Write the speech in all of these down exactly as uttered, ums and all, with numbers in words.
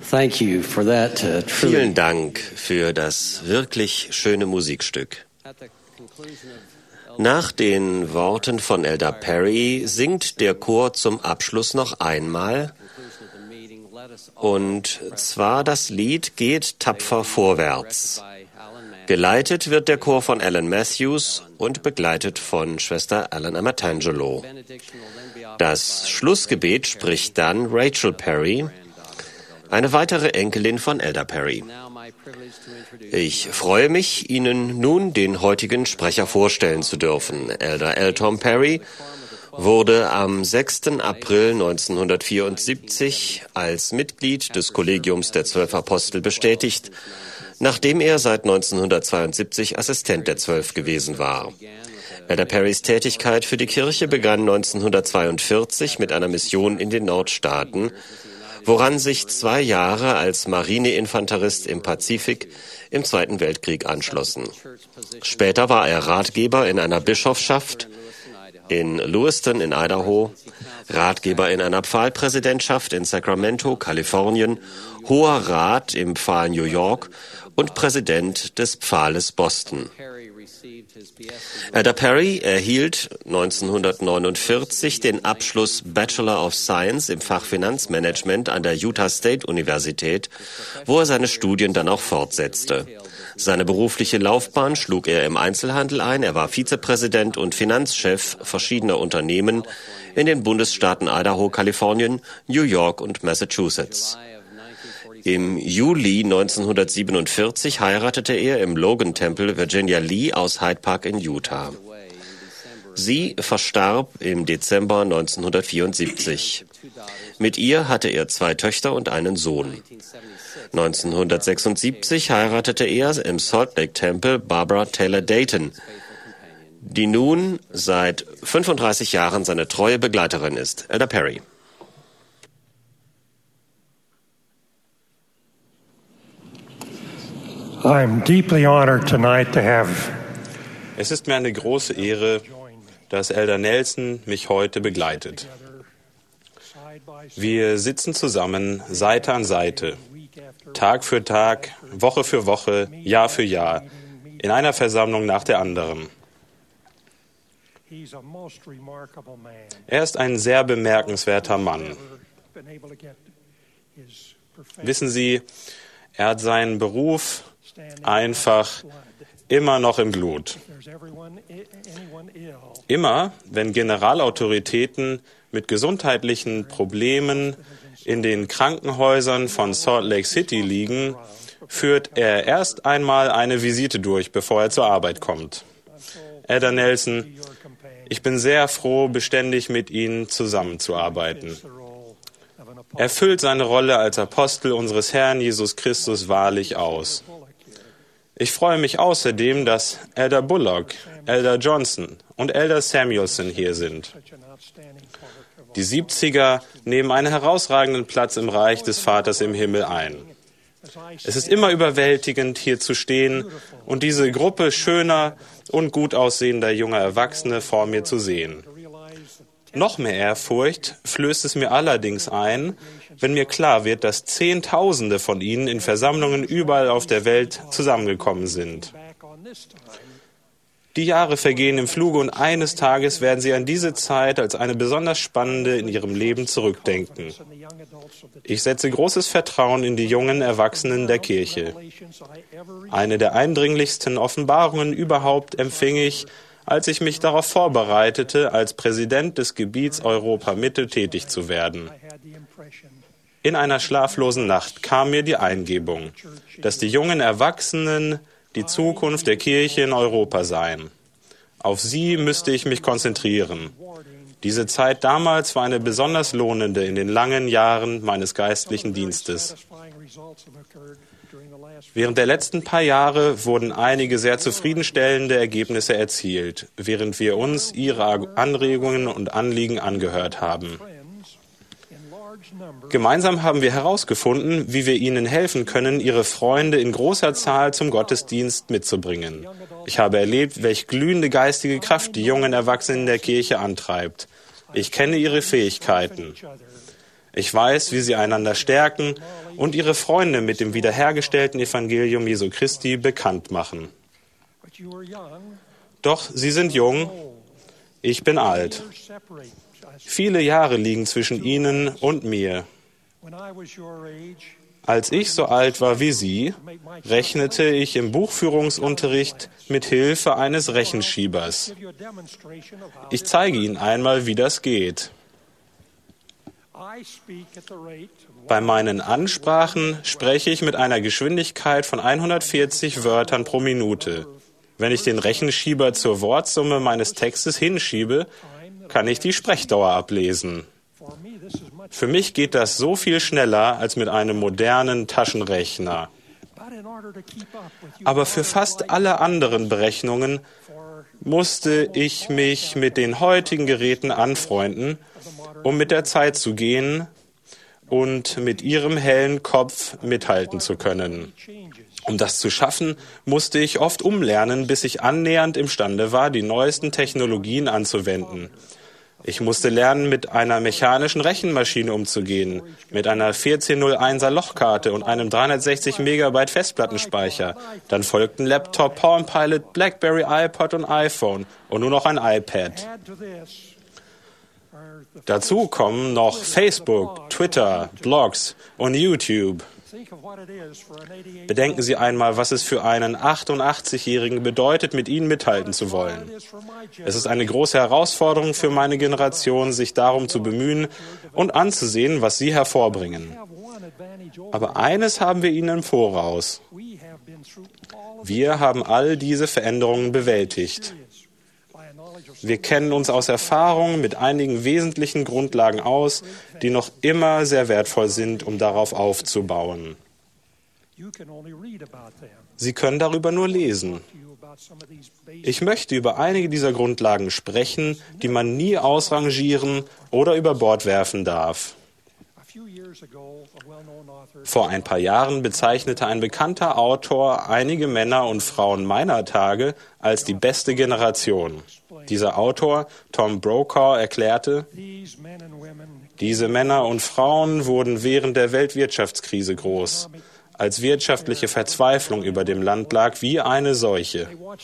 Thank you for that, uh, Vielen Dank für das wirklich schöne Musikstück. Nach den Worten von Elder Perry singt der Chor zum Abschluss noch einmal, und zwar das Lied Geht tapfer vorwärts. Geleitet wird der Chor von Alan Matthews und begleitet von Schwester Ellen Amatangelo. Das Schlussgebet spricht dann Rachel Perry, eine weitere Enkelin von Elder Perry. Ich freue mich, Ihnen nun den heutigen Sprecher vorstellen zu dürfen. Elder L. Tom Perry wurde am sechsten April neunzehnhundertvierundsiebzig als Mitglied des Kollegiums der Zwölf Apostel bestätigt, nachdem er seit neunzehnhundertzweiundsiebzig Assistent der Zwölf gewesen war. Elder Perrys Tätigkeit für die Kirche begann neunzehnhundertzweiundvierzig mit einer Mission in den Nordstaaten, woran sich zwei Jahre als Marineinfanterist im Pazifik im Zweiten Weltkrieg anschlossen. Später war er Ratgeber in einer Bischofschaft in Lewiston in Idaho, Ratgeber in einer Pfahlpräsidentschaft in Sacramento, Kalifornien, Hoher Rat im Pfahl New York und Präsident des Pfahles Boston. Elder Perry erhielt neunzehnhundertneunundvierzig den Abschluss Bachelor of Science im Fach Finanzmanagement an der Utah State Universität, wo er seine Studien dann auch fortsetzte. Seine berufliche Laufbahn schlug er im Einzelhandel ein. Er war Vizepräsident und Finanzchef verschiedener Unternehmen in den Bundesstaaten Idaho, Kalifornien, New York und Massachusetts. Im Juli neunzehnhundertsiebenundvierzig heiratete er im Logan Temple Virginia Lee aus Hyde Park in Utah. Sie verstarb im Dezember neunzehnhundertvierundsiebzig. Mit ihr hatte er zwei Töchter und einen Sohn. neunzehnhundertsechsundsiebzig heiratete er im Salt Lake Temple Barbara Taylor Dayton, die nun seit fünfunddreißig Jahren seine treue Begleiterin ist. Elder Perry. I'm deeply honored tonight to have Es ist mir eine große Ehre, dass Elder Nelson mich heute begleitet. Wir sitzen zusammen Seite an Seite, Tag für Tag, Woche für Woche, Jahr für Jahr, in einer Versammlung nach der anderen. Er ist ein sehr bemerkenswerter Mann. Wissen Sie, er hat seinen Beruf einfach immer noch im Blut. Immer, wenn Generalautoritäten mit gesundheitlichen Problemen in den Krankenhäusern von Salt Lake City liegen, führt er erst einmal eine Visite durch, bevor er zur Arbeit kommt. Elder Nelson, ich bin sehr froh, beständig mit Ihnen zusammenzuarbeiten. Er füllt seine Rolle als Apostel unseres Herrn Jesus Christus wahrlich aus. Ich freue mich außerdem, dass Elder Bullock, Elder Johnson und Elder Samuelson hier sind. Die Siebziger nehmen einen herausragenden Platz im Reich des Vaters im Himmel ein. Es ist immer überwältigend, hier zu stehen und diese Gruppe schöner und gut aussehender junger Erwachsene vor mir zu sehen. Noch mehr Ehrfurcht flößt es mir allerdings ein, wenn mir klar wird, dass Zehntausende von ihnen in Versammlungen überall auf der Welt zusammengekommen sind. Die Jahre vergehen im Fluge und eines Tages werden sie an diese Zeit als eine besonders spannende in ihrem Leben zurückdenken. Ich setze großes Vertrauen in die jungen Erwachsenen der Kirche. Eine der eindringlichsten Offenbarungen überhaupt empfing ich, als ich mich darauf vorbereitete, als Präsident des Gebiets Europa-Mitte tätig zu werden. In einer schlaflosen Nacht kam mir die Eingebung, dass die jungen Erwachsenen die Zukunft der Kirche in Europa seien. Auf sie müsste ich mich konzentrieren. Diese Zeit damals war eine besonders lohnende in den langen Jahren meines geistlichen Dienstes. Während der letzten paar Jahre wurden einige sehr zufriedenstellende Ergebnisse erzielt, während wir uns Ihre Anregungen und Anliegen angehört haben. Gemeinsam haben wir herausgefunden, wie wir Ihnen helfen können, Ihre Freunde in großer Zahl zum Gottesdienst mitzubringen. Ich habe erlebt, welch glühende geistige Kraft die jungen Erwachsenen der Kirche antreibt. Ich kenne ihre Fähigkeiten. Ich weiß, wie sie einander stärken und ihre Freunde mit dem wiederhergestellten Evangelium Jesu Christi bekannt machen. Doch sie sind jung, ich bin alt. Viele Jahre liegen zwischen ihnen und mir. Als ich so alt war wie Sie, rechnete ich im Buchführungsunterricht mit Hilfe eines Rechenschiebers. Ich zeige Ihnen einmal, wie das geht. Bei meinen Ansprachen spreche ich mit einer Geschwindigkeit von hundertvierzig Wörtern pro Minute. Wenn ich den Rechenschieber zur Wortsumme meines Textes hinschiebe, kann ich die Sprechdauer ablesen. Für mich geht das so viel schneller als mit einem modernen Taschenrechner. Aber für fast alle anderen Berechnungen musste ich mich mit den heutigen Geräten anfreunden, um mit der Zeit zu gehen und mit ihrem hellen Kopf mithalten zu können. Um das zu schaffen, musste ich oft umlernen, bis ich annähernd imstande war, die neuesten Technologien anzuwenden. Ich musste lernen, mit einer mechanischen Rechenmaschine umzugehen, mit einer vierzehn null einser Lochkarte und einem dreihundertsechzig Megabyte Festplattenspeicher. Dann folgten Laptop, Palm Pilot, BlackBerry, iPod und iPhone und nun noch ein iPad. Dazu kommen noch Facebook, Twitter, Blogs und YouTube. Bedenken Sie einmal, was es für einen achtundachtzigjährigen bedeutet, mit Ihnen mithalten zu wollen. Es ist eine große Herausforderung für meine Generation, sich darum zu bemühen und anzusehen, was Sie hervorbringen. Aber eines haben wir Ihnen im Voraus. Wir haben all diese Veränderungen bewältigt. Wir kennen uns aus Erfahrung mit einigen wesentlichen Grundlagen aus, die noch immer sehr wertvoll sind, um darauf aufzubauen. Sie können darüber nur lesen. Ich möchte über einige dieser Grundlagen sprechen, die man nie ausrangieren oder über Bord werfen darf. Vor ein paar Jahren bezeichnete ein bekannter Autor einige Männer und Frauen meiner Tage als die beste Generation. Dieser Autor, Tom Brokaw, erklärte, diese Männer und Frauen wurden während der Weltwirtschaftskrise groß, als wirtschaftliche Verzweiflung über dem Land lag wie eine Seuche.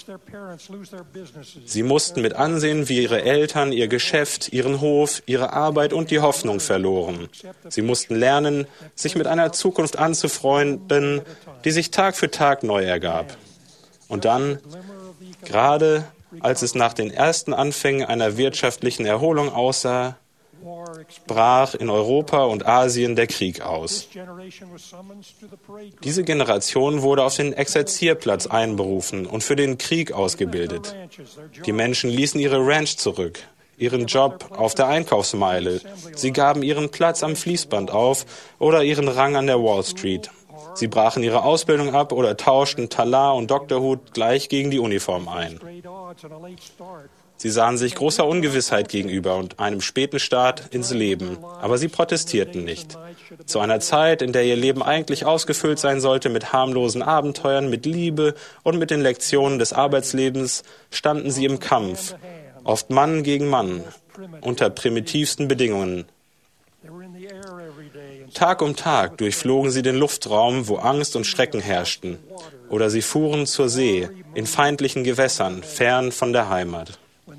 Sie mussten mit ansehen, wie ihre Eltern ihr Geschäft, ihren Hof, ihre Arbeit und die Hoffnung verloren. Sie mussten lernen, sich mit einer Zukunft anzufreunden, die sich Tag für Tag neu ergab. Und dann, gerade als es nach den ersten Anfängen einer wirtschaftlichen Erholung aussah, brach in Europa und Asien der Krieg aus. Diese Generation wurde auf den Exerzierplatz einberufen und für den Krieg ausgebildet. Die Menschen ließen ihre Ranch zurück, ihren Job auf der Einkaufsmeile. Sie gaben ihren Platz am Fließband auf oder ihren Rang an der Wall Street. Sie brachen ihre Ausbildung ab oder tauschten Talar und Doktorhut gleich gegen die Uniform ein. Sie sahen sich großer Ungewissheit gegenüber und einem späten Start ins Leben, aber sie protestierten nicht. Zu einer Zeit, in der ihr Leben eigentlich ausgefüllt sein sollte mit harmlosen Abenteuern, mit Liebe und mit den Lektionen des Arbeitslebens, standen sie im Kampf, oft Mann gegen Mann, unter primitivsten Bedingungen. Tag um Tag durchflogen sie den Luftraum, wo Angst und Schrecken herrschten, oder sie fuhren zur See, in feindlichen Gewässern, fern von der Heimat.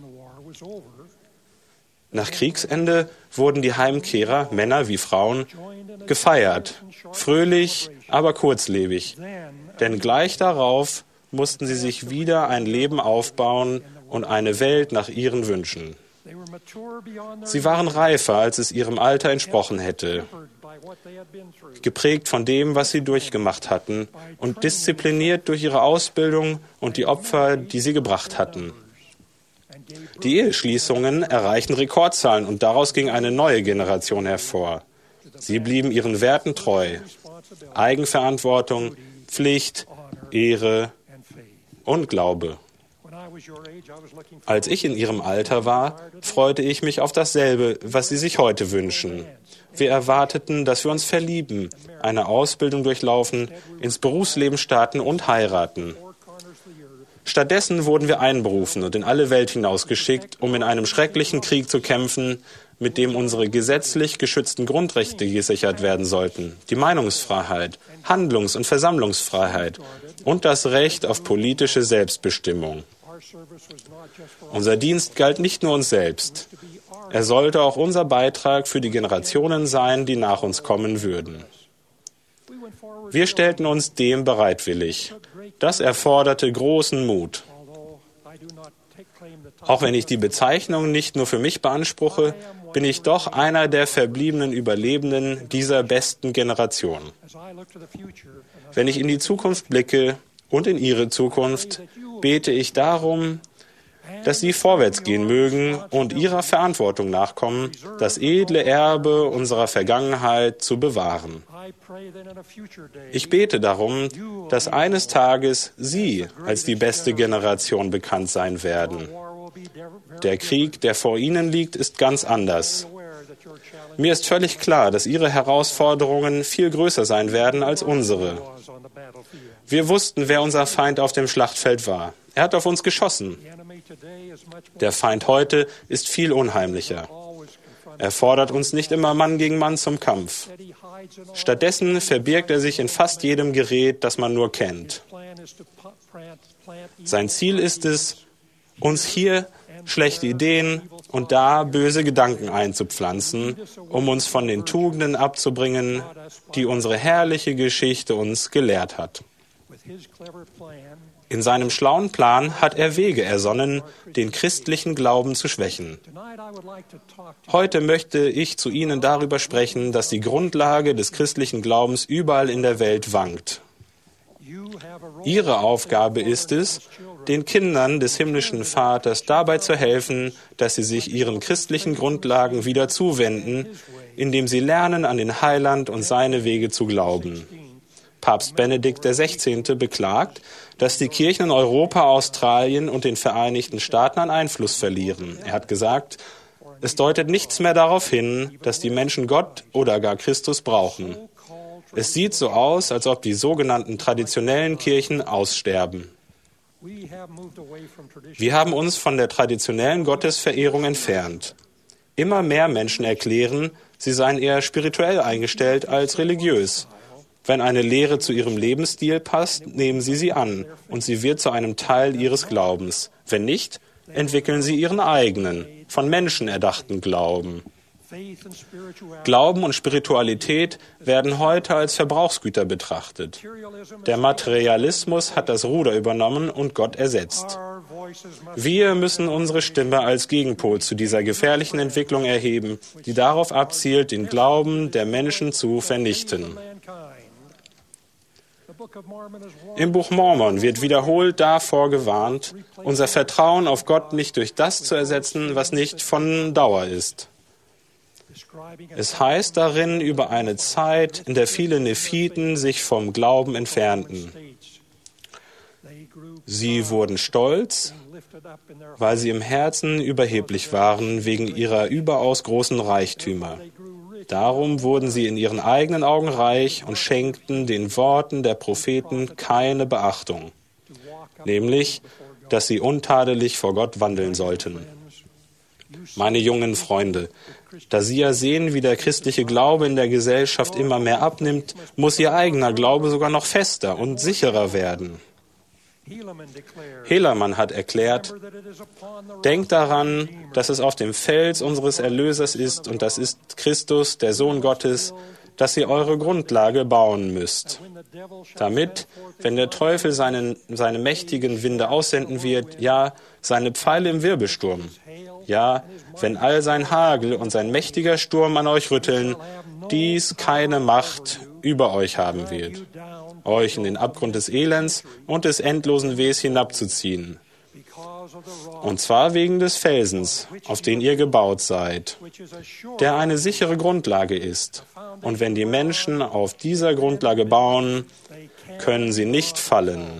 Nach Kriegsende wurden die Heimkehrer, Männer wie Frauen, gefeiert, fröhlich, aber kurzlebig. Denn gleich darauf mussten sie sich wieder ein Leben aufbauen und eine Welt nach ihren Wünschen. Sie waren reifer, als es ihrem Alter entsprochen hätte, geprägt von dem, was sie durchgemacht hatten und diszipliniert durch ihre Ausbildung und die Opfer, die sie gebracht hatten. Die Eheschließungen erreichten Rekordzahlen und daraus ging eine neue Generation hervor. Sie blieben ihren Werten treu. Eigenverantwortung, Pflicht, Ehre und Glaube. Als ich in ihrem Alter war, freute ich mich auf dasselbe, was sie sich heute wünschen. Wir erwarteten, dass wir uns verlieben, eine Ausbildung durchlaufen, ins Berufsleben starten und heiraten. Stattdessen wurden wir einberufen und in alle Welt hinausgeschickt, um in einem schrecklichen Krieg zu kämpfen, mit dem unsere gesetzlich geschützten Grundrechte gesichert werden sollten, die Meinungsfreiheit, Handlungs- und Versammlungsfreiheit und das Recht auf politische Selbstbestimmung. Unser Dienst galt nicht nur uns selbst. Er sollte auch unser Beitrag für die Generationen sein, die nach uns kommen würden. Wir stellten uns dem bereitwillig. Das erforderte großen Mut. Auch wenn ich die Bezeichnung nicht nur für mich beanspruche, bin ich doch einer der verbliebenen Überlebenden dieser besten Generation. Wenn ich in die Zukunft blicke und in Ihre Zukunft, bete ich darum, dass Sie vorwärts gehen mögen und Ihrer Verantwortung nachkommen, das edle Erbe unserer Vergangenheit zu bewahren. Ich bete darum, dass eines Tages Sie als die beste Generation bekannt sein werden. Der Krieg, der vor Ihnen liegt, ist ganz anders. Mir ist völlig klar, dass Ihre Herausforderungen viel größer sein werden als unsere. Wir wussten, wer unser Feind auf dem Schlachtfeld war. Er hat auf uns geschossen. Der Feind heute ist viel unheimlicher. Er fordert uns nicht immer Mann gegen Mann zum Kampf. Stattdessen verbirgt er sich in fast jedem Gerät, das man nur kennt. Sein Ziel ist es, uns hier schlechte Ideen und da böse Gedanken einzupflanzen, um uns von den Tugenden abzubringen, die unsere herrliche Geschichte uns gelehrt hat. In seinem schlauen Plan hat er Wege ersonnen, den christlichen Glauben zu schwächen. Heute möchte ich zu Ihnen darüber sprechen, dass die Grundlage des christlichen Glaubens überall in der Welt wankt. Ihre Aufgabe ist es, den Kindern des himmlischen Vaters dabei zu helfen, dass sie sich ihren christlichen Grundlagen wieder zuwenden, indem sie lernen, an den Heiland und seine Wege zu glauben. Papst Benedikt der Sechzehnte beklagt, dass die Kirchen in Europa, Australien und den Vereinigten Staaten an Einfluss verlieren. Er hat gesagt, es deutet nichts mehr darauf hin, dass die Menschen Gott oder gar Christus brauchen. Es sieht so aus, als ob die sogenannten traditionellen Kirchen aussterben. Wir haben uns von der traditionellen Gottesverehrung entfernt. Immer mehr Menschen erklären, sie seien eher spirituell eingestellt als religiös. Wenn eine Lehre zu ihrem Lebensstil passt, nehmen sie sie an und sie wird zu einem Teil ihres Glaubens. Wenn nicht, entwickeln sie ihren eigenen, von Menschen erdachten Glauben. Glauben und Spiritualität werden heute als Verbrauchsgüter betrachtet. Der Materialismus hat das Ruder übernommen und Gott ersetzt. Wir müssen unsere Stimme als Gegenpol zu dieser gefährlichen Entwicklung erheben, die darauf abzielt, den Glauben der Menschen zu vernichten. Im Buch Mormon wird wiederholt davor gewarnt, unser Vertrauen auf Gott nicht durch das zu ersetzen, was nicht von Dauer ist. Es heißt darin über eine Zeit, in der viele Nephiten sich vom Glauben entfernten. Sie wurden stolz, weil sie im Herzen überheblich waren wegen ihrer überaus großen Reichtümer. Darum wurden sie in ihren eigenen Augen reich und schenkten den Worten der Propheten keine Beachtung, nämlich, dass sie untadelig vor Gott wandeln sollten. Meine jungen Freunde, da Sie ja sehen, wie der christliche Glaube in der Gesellschaft immer mehr abnimmt, muss Ihr eigener Glaube sogar noch fester und sicherer werden. Helaman hat erklärt, denkt daran, dass es auf dem Fels unseres Erlösers ist und das ist Christus, der Sohn Gottes, dass ihr eure Grundlage bauen müsst. Damit, wenn der Teufel seinen, seine mächtigen Winde aussenden wird, ja, seine Pfeile im Wirbelsturm, ja, wenn all sein Hagel und sein mächtiger Sturm an euch rütteln, dies keine Macht über euch haben wird, euch in den Abgrund des Elends und des endlosen Wehs hinabzuziehen. Und zwar wegen des Felsens, auf den ihr gebaut seid, der eine sichere Grundlage ist. Und wenn die Menschen auf dieser Grundlage bauen, können sie nicht fallen.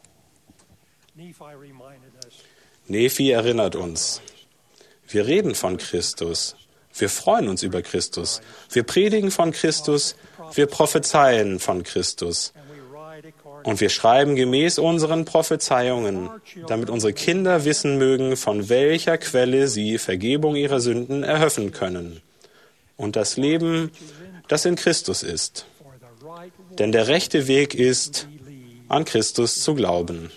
Nephi erinnert uns. Wir reden von Christus. Wir freuen uns über Christus. Wir predigen von Christus. Wir prophezeien von Christus. Und wir schreiben gemäß unseren Prophezeiungen, damit unsere Kinder wissen mögen, von welcher Quelle sie Vergebung ihrer Sünden erhoffen können. Und das Leben, das in Christus ist. Denn der rechte Weg ist, an Christus zu glauben.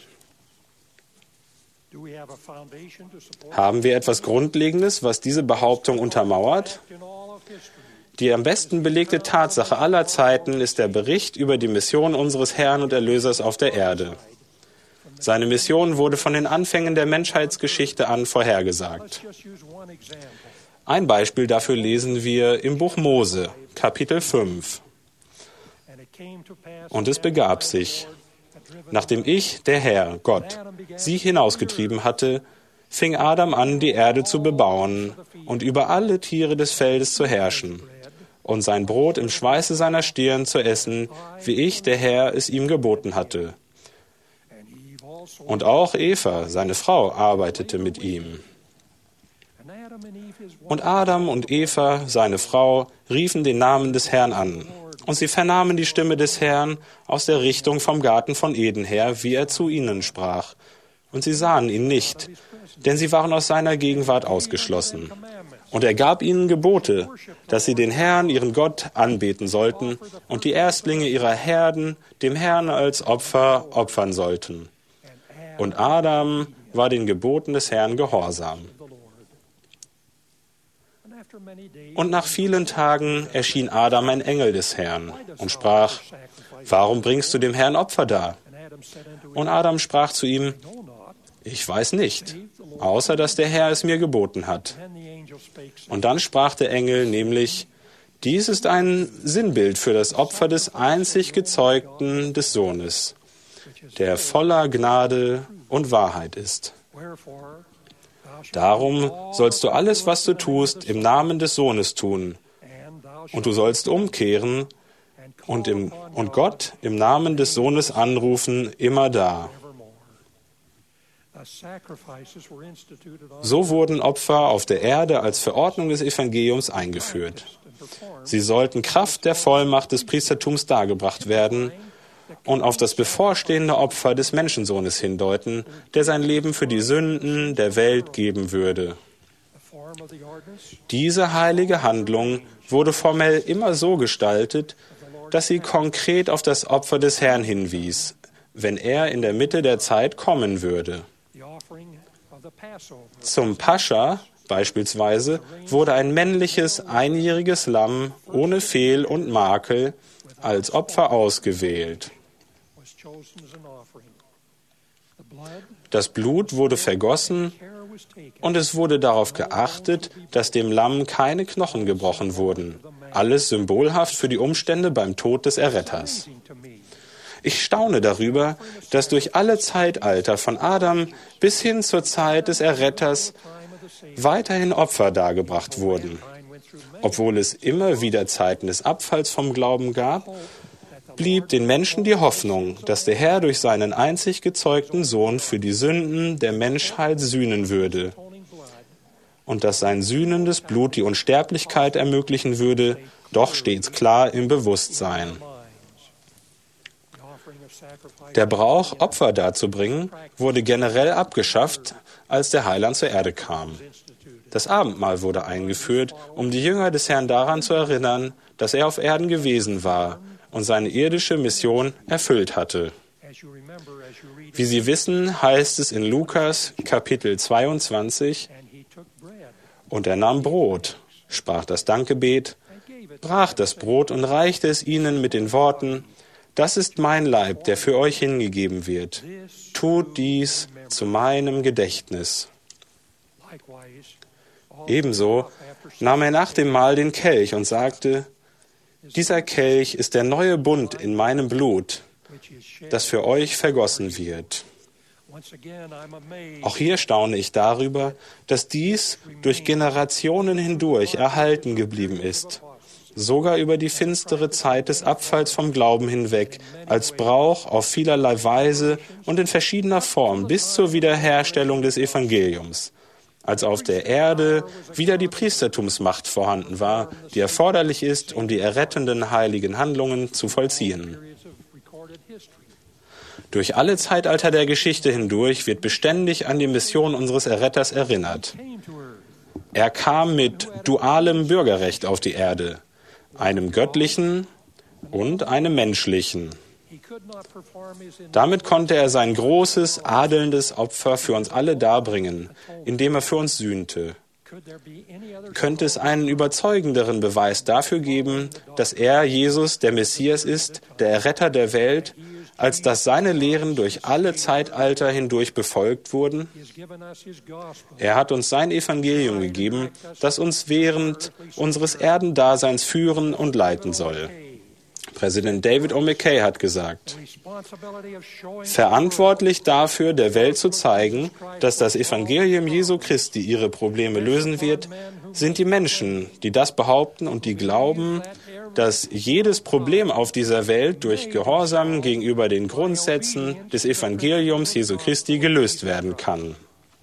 Haben wir etwas Grundlegendes, was diese Behauptung untermauert? Die am besten belegte Tatsache aller Zeiten ist der Bericht über die Mission unseres Herrn und Erlösers auf der Erde. Seine Mission wurde von den Anfängen der Menschheitsgeschichte an vorhergesagt. Ein Beispiel dafür lesen wir im Buch Mose, Kapitel fünf. Und es begab sich, nachdem ich, der Herr, Gott, sie hinausgetrieben hatte, fing Adam an, die Erde zu bebauen und über alle Tiere des Feldes zu herrschen und sein Brot im Schweiße seiner Stirn zu essen, wie ich, der Herr, es ihm geboten hatte. Und auch Eva, seine Frau, arbeitete mit ihm. Und Adam und Eva, seine Frau, riefen den Namen des Herrn an. Und sie vernahmen die Stimme des Herrn aus der Richtung vom Garten von Eden her, wie er zu ihnen sprach. Und sie sahen ihn nicht, denn sie waren aus seiner Gegenwart ausgeschlossen. Und er gab ihnen Gebote, dass sie den Herrn, ihren Gott, anbeten sollten und die Erstlinge ihrer Herden dem Herrn als Opfer opfern sollten. Und Adam war den Geboten des Herrn gehorsam. Und nach vielen Tagen erschien Adam ein Engel des Herrn und sprach, warum bringst du dem Herrn Opfer dar? Und Adam sprach zu ihm, ich weiß nicht, außer dass der Herr es mir geboten hat. Und dann sprach der Engel nämlich, dies ist ein Sinnbild für das Opfer des einzig Gezeugten des Sohnes, der voller Gnade und Wahrheit ist. Darum sollst du alles, was du tust, im Namen des Sohnes tun. Und du sollst umkehren und, im, und Gott im Namen des Sohnes anrufen, immer da. So wurden Opfer auf der Erde als Verordnung des Evangeliums eingeführt. Sie sollten Kraft der Vollmacht des Priestertums dargebracht werden und auf das bevorstehende Opfer des Menschensohnes hindeuten, der sein Leben für die Sünden der Welt geben würde. Diese heilige Handlung wurde formell immer so gestaltet, dass sie konkret auf das Opfer des Herrn hinwies, wenn er in der Mitte der Zeit kommen würde. Zum Pascha beispielsweise wurde ein männliches, einjähriges Lamm ohne Fehl und Makel als Opfer ausgewählt. Das Blut wurde vergossen und es wurde darauf geachtet, dass dem Lamm keine Knochen gebrochen wurden. Alles symbolhaft für die Umstände beim Tod des Erretters. Ich staune darüber, dass durch alle Zeitalter von Adam bis hin zur Zeit des Erretters weiterhin Opfer dargebracht wurden. Obwohl es immer wieder Zeiten des Abfalls vom Glauben gab, blieb den Menschen die Hoffnung, dass der Herr durch seinen einzig gezeugten Sohn für die Sünden der Menschheit sühnen würde und dass sein sühnendes Blut die Unsterblichkeit ermöglichen würde, doch stets klar im Bewusstsein. Der Brauch, Opfer darzubringen, wurde generell abgeschafft, als der Heiland zur Erde kam. Das Abendmahl wurde eingeführt, um die Jünger des Herrn daran zu erinnern, dass er auf Erden gewesen war und seine irdische Mission erfüllt hatte. Wie Sie wissen, heißt es in Lukas Kapitel zweiundzwanzig, und er nahm Brot, sprach das Dankgebet, brach das Brot und reichte es ihnen mit den Worten, das ist mein Leib, der für euch hingegeben wird. Tut dies zu meinem Gedächtnis. Ebenso nahm er nach dem Mahl den Kelch und sagte, dieser Kelch ist der neue Bund in meinem Blut, das für euch vergossen wird. Auch hier staune ich darüber, dass dies durch Generationen hindurch erhalten geblieben ist, sogar über die finstere Zeit des Abfalls vom Glauben hinweg, als Brauch auf vielerlei Weise und in verschiedener Form bis zur Wiederherstellung des Evangeliums, als auf der Erde wieder die Priestertumsmacht vorhanden war, die erforderlich ist, um die errettenden heiligen Handlungen zu vollziehen. Durch alle Zeitalter der Geschichte hindurch wird beständig an die Mission unseres Erretters erinnert. Er kam mit dualem Bürgerrecht auf die Erde, einem göttlichen und einem menschlichen. Damit konnte er sein großes, adelndes Opfer für uns alle darbringen, indem er für uns sühnte. Könnte es einen überzeugenderen Beweis dafür geben, dass er, Jesus, der Messias ist, der Erretter der Welt, als dass seine Lehren durch alle Zeitalter hindurch befolgt wurden? Er hat uns sein Evangelium gegeben, das uns während unseres Erdendaseins führen und leiten soll. Präsident David O. McKay hat gesagt, verantwortlich dafür, der Welt zu zeigen, dass das Evangelium Jesu Christi ihre Probleme lösen wird, sind die Menschen, die das behaupten und die glauben, dass jedes Problem auf dieser Welt durch Gehorsam gegenüber den Grundsätzen des Evangeliums Jesu Christi gelöst werden kann.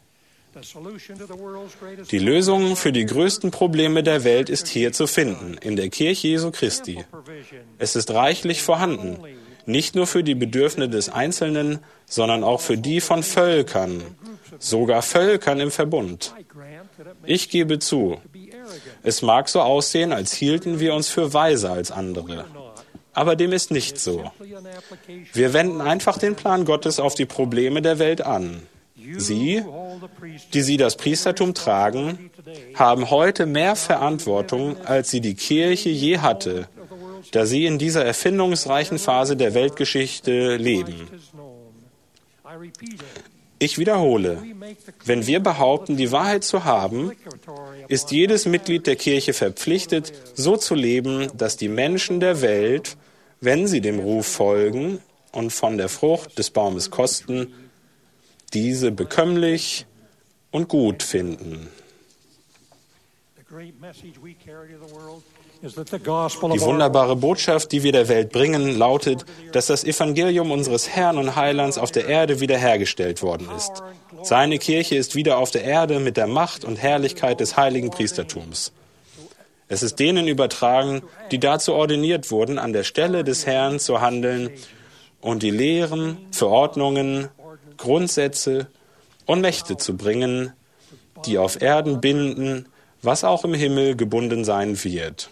Die Lösung für die größten Probleme der Welt ist hier zu finden, in der Kirche Jesu Christi. Es ist reichlich vorhanden, nicht nur für die Bedürfnisse des Einzelnen, sondern auch für die von Völkern, sogar Völkern im Verbund. Ich gebe zu, es mag so aussehen, als hielten wir uns für weiser als andere. Aber dem ist nicht so. Wir wenden einfach den Plan Gottes auf die Probleme der Welt an. Sie, die Sie das Priestertum tragen, haben heute mehr Verantwortung, als sie die Kirche je hatte, da sie in dieser erfindungsreichen Phase der Weltgeschichte leben. Ich wiederhole, wenn wir behaupten, die Wahrheit zu haben, ist jedes Mitglied der Kirche verpflichtet, so zu leben, dass die Menschen der Welt, wenn sie dem Ruf folgen und von der Frucht des Baumes kosten, diese bekömmlich und gut finden. Die wunderbare Botschaft, die wir der Welt bringen, lautet, dass das Evangelium unseres Herrn und Heilands auf der Erde wiederhergestellt worden ist. Seine Kirche ist wieder auf der Erde mit der Macht und Herrlichkeit des heiligen Priestertums. Es ist denen übertragen, die dazu ordiniert wurden, an der Stelle des Herrn zu handeln und die Lehren, Verordnungen, Grundsätze und Mächte zu bringen, die auf Erden binden, was auch im Himmel gebunden sein wird.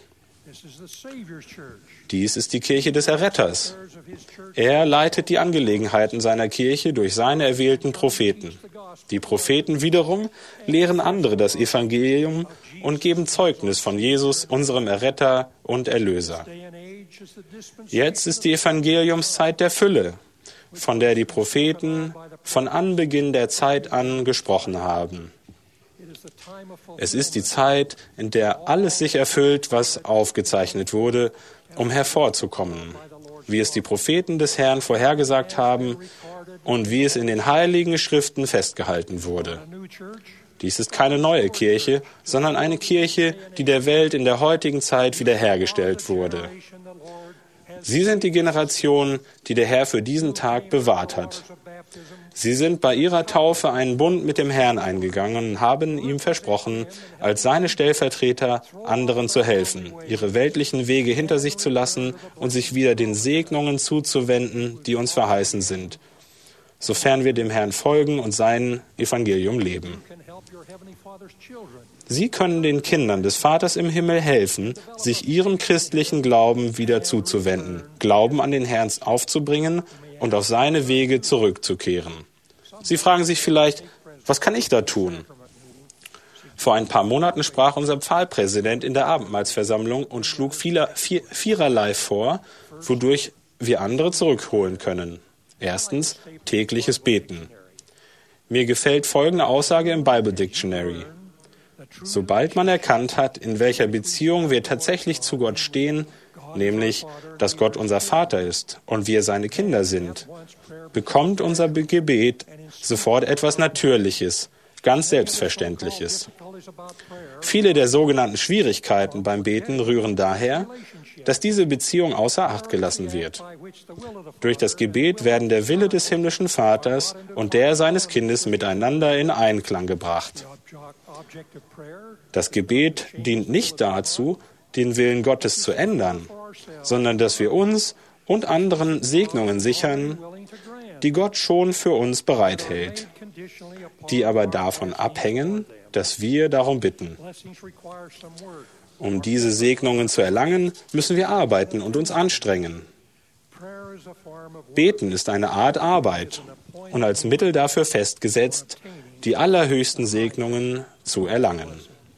Dies ist die Kirche des Erretters. Er leitet die Angelegenheiten seiner Kirche durch seine erwählten Propheten. Die Propheten wiederum lehren andere das Evangelium und geben Zeugnis von Jesus, unserem Erretter und Erlöser. Jetzt ist die Evangeliumszeit der Fülle, von der die Propheten von Anbeginn der Zeit an gesprochen haben. Es ist die Zeit, in der alles sich erfüllt, was aufgezeichnet wurde, um hervorzukommen, wie es die Propheten des Herrn vorhergesagt haben und wie es in den heiligen Schriften festgehalten wurde. Dies ist keine neue Kirche, sondern eine Kirche, die der Welt in der heutigen Zeit wiederhergestellt wurde. Sie sind die Generation, die der Herr für diesen Tag bewahrt hat. Sie sind bei ihrer Taufe einen Bund mit dem Herrn eingegangen und haben ihm versprochen, als seine Stellvertreter anderen zu helfen, ihre weltlichen Wege hinter sich zu lassen und sich wieder den Segnungen zuzuwenden, die uns verheißen sind, sofern wir dem Herrn folgen und sein Evangelium leben. Sie können den Kindern des Vaters im Himmel helfen, sich ihrem christlichen Glauben wieder zuzuwenden, Glauben an den Herrn aufzubringen und auf seine Wege zurückzukehren. Sie fragen sich vielleicht, was kann ich da tun? Vor ein paar Monaten sprach unser Pfahlpräsident in der Abendmahlsversammlung und schlug vieler, vier, viererlei vor, wodurch wir andere zurückholen können. Erstens, tägliches Beten. Mir gefällt folgende Aussage im Bible Dictionary. Sobald man erkannt hat, in welcher Beziehung wir tatsächlich zu Gott stehen, nämlich, dass Gott unser Vater ist und wir seine Kinder sind, bekommt unser Gebet sofort etwas Natürliches, ganz Selbstverständliches. Viele der sogenannten Schwierigkeiten beim Beten rühren daher, dass diese Beziehung außer Acht gelassen wird. Durch das Gebet werden der Wille des himmlischen Vaters und der seines Kindes miteinander in Einklang gebracht. Das Gebet dient nicht dazu, den Willen Gottes zu ändern, sondern dass wir uns und anderen Segnungen sichern, die Gott schon für uns bereithält, die aber davon abhängen, dass wir darum bitten. Um diese Segnungen zu erlangen, müssen wir arbeiten und uns anstrengen. Beten ist eine Art Arbeit und als Mittel dafür festgesetzt, die allerhöchsten Segnungen zu erlangen.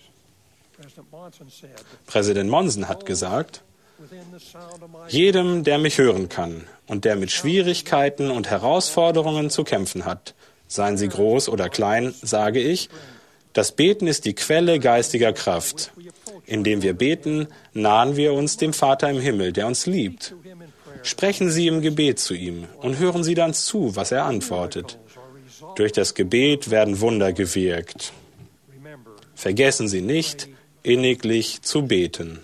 Präsident Monson hat gesagt, jedem, der mich hören kann und der mit Schwierigkeiten und Herausforderungen zu kämpfen hat, seien sie groß oder klein, sage ich, das Beten ist die Quelle geistiger Kraft. Indem wir beten, nahen wir uns dem Vater im Himmel, der uns liebt. Sprechen Sie im Gebet zu ihm und hören Sie dann zu, was er antwortet. Durch das Gebet werden Wunder gewirkt. Vergessen Sie nicht, inniglich zu beten.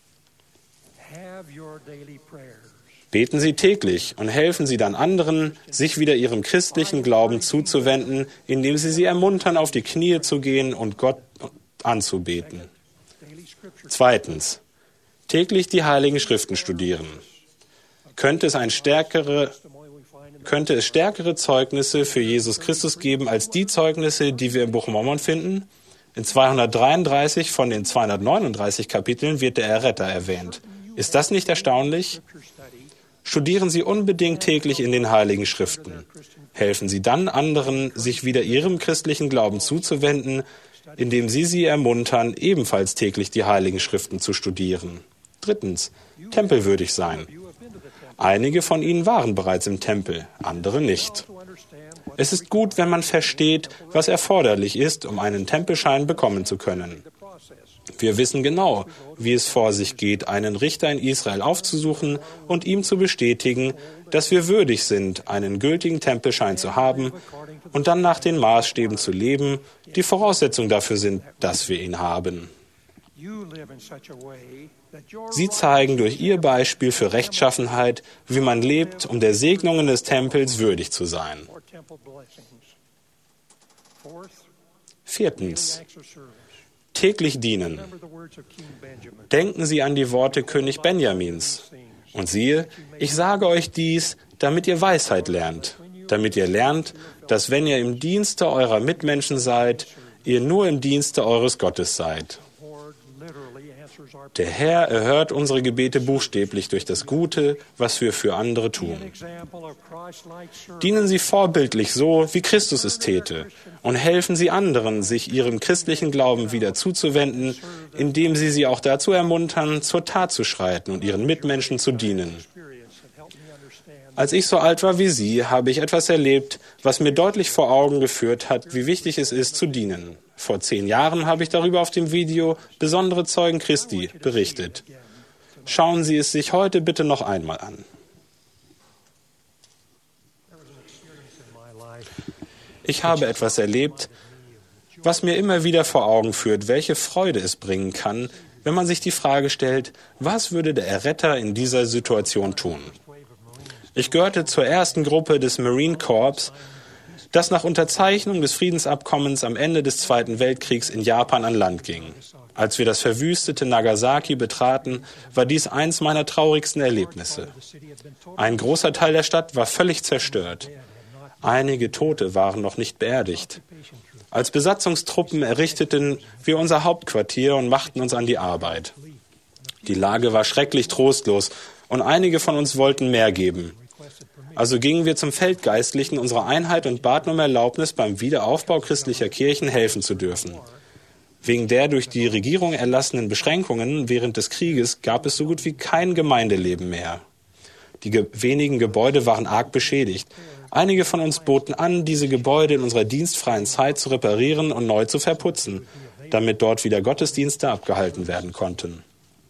Beten Sie täglich und helfen Sie dann anderen, sich wieder ihrem christlichen Glauben zuzuwenden, indem Sie sie ermuntern, auf die Knie zu gehen und Gott anzubeten. Zweitens, täglich die Heiligen Schriften studieren. Könnte es, ein stärkere, könnte es stärkere Zeugnisse für Jesus Christus geben als die Zeugnisse, die wir im Buch Mormon finden? In zweihundertdreiunddreißig von den zweihundertneununddreißig Kapiteln wird der Erretter erwähnt. Ist das nicht erstaunlich? Studieren Sie unbedingt täglich in den Heiligen Schriften. Helfen Sie dann anderen, sich wieder ihrem christlichen Glauben zuzuwenden, indem Sie sie ermuntern, ebenfalls täglich die Heiligen Schriften zu studieren. Drittens, tempelwürdig sein. Einige von Ihnen waren bereits im Tempel, andere nicht. Es ist gut, wenn man versteht, was erforderlich ist, um einen Tempelschein bekommen zu können. Wir wissen genau, wie es vor sich geht, einen Richter in Israel aufzusuchen und ihm zu bestätigen, dass wir würdig sind, einen gültigen Tempelschein zu haben und dann nach den Maßstäben zu leben, die Voraussetzung dafür sind, dass wir ihn haben. Sie zeigen durch Ihr Beispiel für Rechtschaffenheit, wie man lebt, um der Segnungen des Tempels würdig zu sein. Viertens. Täglich dienen. Denken Sie an die Worte König Benjamins. Und siehe, ich sage euch dies, damit ihr Weisheit lernt, damit ihr lernt, dass wenn ihr im Dienste eurer Mitmenschen seid, ihr nur im Dienste eures Gottes seid. Der Herr erhört unsere Gebete buchstäblich durch das Gute, was wir für andere tun. Dienen Sie vorbildlich so, wie Christus es täte, und helfen Sie anderen, sich ihrem christlichen Glauben wieder zuzuwenden, indem Sie sie auch dazu ermuntern, zur Tat zu schreiten und ihren Mitmenschen zu dienen. Als ich so alt war wie Sie, habe ich etwas erlebt, was mir deutlich vor Augen geführt hat, wie wichtig es ist, zu dienen. Vor zehn Jahren habe ich darüber auf dem Video Besondere Zeugen Christi berichtet. Schauen Sie es sich heute bitte noch einmal an. Ich habe etwas erlebt, was mir immer wieder vor Augen führt, welche Freude es bringen kann, wenn man sich die Frage stellt, was würde der Erretter in dieser Situation tun? Ich gehörte zur ersten Gruppe des Marine Corps, das nach Unterzeichnung des Friedensabkommens am Ende des Zweiten Weltkriegs in Japan an Land ging. Als wir das verwüstete Nagasaki betraten, war dies eins meiner traurigsten Erlebnisse. Ein großer Teil der Stadt war völlig zerstört. Einige Tote waren noch nicht beerdigt. Als Besatzungstruppen errichteten wir unser Hauptquartier und machten uns an die Arbeit. Die Lage war schrecklich trostlos und einige von uns wollten mehr geben. Also gingen wir zum Feldgeistlichen unserer Einheit und baten um Erlaubnis, beim Wiederaufbau christlicher Kirchen helfen zu dürfen. Wegen der durch die Regierung erlassenen Beschränkungen während des Krieges gab es so gut wie kein Gemeindeleben mehr. Die ge- wenigen Gebäude waren arg beschädigt. Einige von uns boten an, diese Gebäude in unserer dienstfreien Zeit zu reparieren und neu zu verputzen, damit dort wieder Gottesdienste abgehalten werden konnten.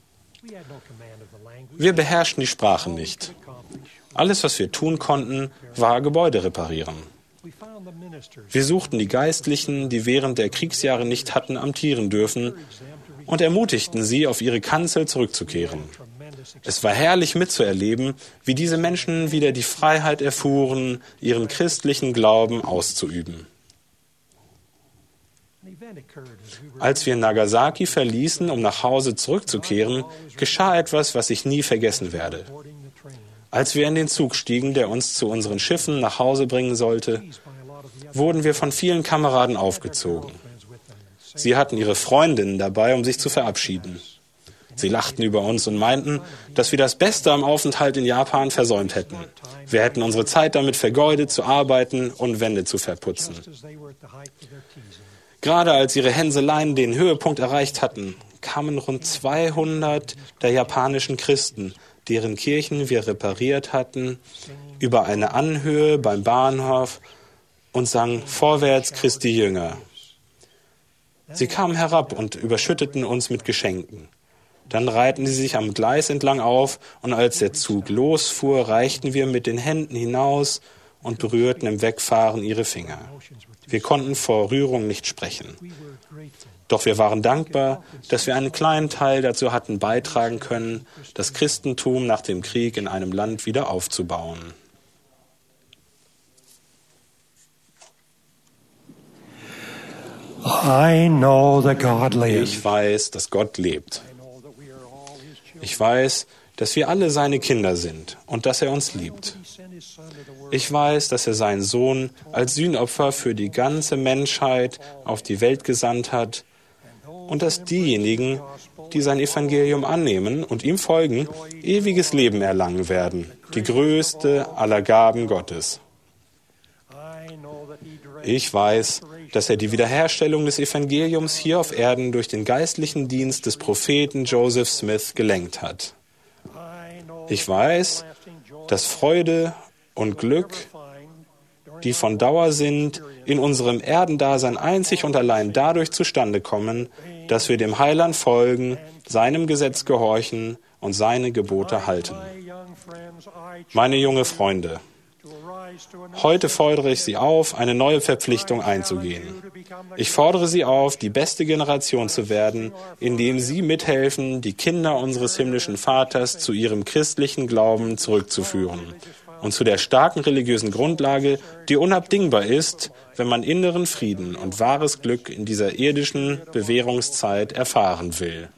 Wir beherrschten die Sprache nicht. Alles, was wir tun konnten, war Gebäude reparieren. Wir suchten die Geistlichen, die während der Kriegsjahre nicht hatten amtieren dürfen, und ermutigten sie, auf ihre Kanzel zurückzukehren. Es war herrlich mitzuerleben, wie diese Menschen wieder die Freiheit erfuhren, ihren christlichen Glauben auszuüben. Als wir Nagasaki verließen, um nach Hause zurückzukehren, geschah etwas, was ich nie vergessen werde. Als wir in den Zug stiegen, der uns zu unseren Schiffen nach Hause bringen sollte, wurden wir von vielen Kameraden aufgezogen. Sie hatten ihre Freundinnen dabei, um sich zu verabschieden. Sie lachten über uns und meinten, dass wir das Beste am Aufenthalt in Japan versäumt hätten. Wir hätten unsere Zeit damit vergeudet, zu arbeiten und Wände zu verputzen. Gerade als ihre Hänseleien den Höhepunkt erreicht hatten, kamen rund zweihundert der japanischen Christen, deren Kirchen wir repariert hatten, über eine Anhöhe beim Bahnhof und sangen Vorwärts Christi Jünger. Sie kamen herab und überschütteten uns mit Geschenken. Dann reihten sie sich am Gleis entlang auf, und als der Zug losfuhr, reichten wir mit den Händen hinaus und berührten im Wegfahren ihre Finger. Wir konnten vor Rührung nicht sprechen. Doch wir waren dankbar, dass wir einen kleinen Teil dazu hatten beitragen können, das Christentum nach dem Krieg in einem Land wieder aufzubauen. I know that God lives. Ich weiß, dass Gott lebt. Ich weiß, dass wir alle seine Kinder sind und dass er uns liebt. Ich weiß, dass er seinen Sohn als Sühnopfer für die ganze Menschheit auf die Welt gesandt hat und dass diejenigen, die sein Evangelium annehmen und ihm folgen, ewiges Leben erlangen werden, die größte aller Gaben Gottes. Ich weiß, dass er die Wiederherstellung des Evangeliums hier auf Erden durch den geistlichen Dienst des Propheten Joseph Smith gelenkt hat. Ich weiß, dass Freude und Glück, die von Dauer sind, in unserem Erdendasein einzig und allein dadurch zustande kommen, dass wir dem Heiland folgen, seinem Gesetz gehorchen und seine Gebote halten. Meine jungen Freunde, heute fordere ich Sie auf, eine neue Verpflichtung einzugehen. Ich fordere Sie auf, die beste Generation zu werden, indem Sie mithelfen, die Kinder unseres himmlischen Vaters zu ihrem christlichen Glauben zurückzuführen und zu der starken religiösen Grundlage, die unabdingbar ist, wenn man inneren Frieden und wahres Glück in dieser irdischen Bewährungszeit erfahren will.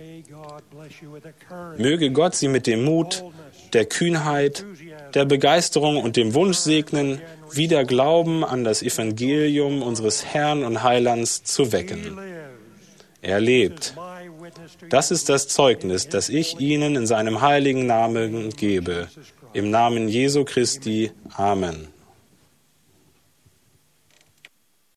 Möge Gott Sie mit dem Mut, der Kühnheit, der Begeisterung und dem Wunsch segnen, wieder Glauben an das Evangelium unseres Herrn und Heilands zu wecken. Er lebt. Das ist das Zeugnis, das ich Ihnen in seinem heiligen Namen gebe. Im Namen Jesu Christi. Amen.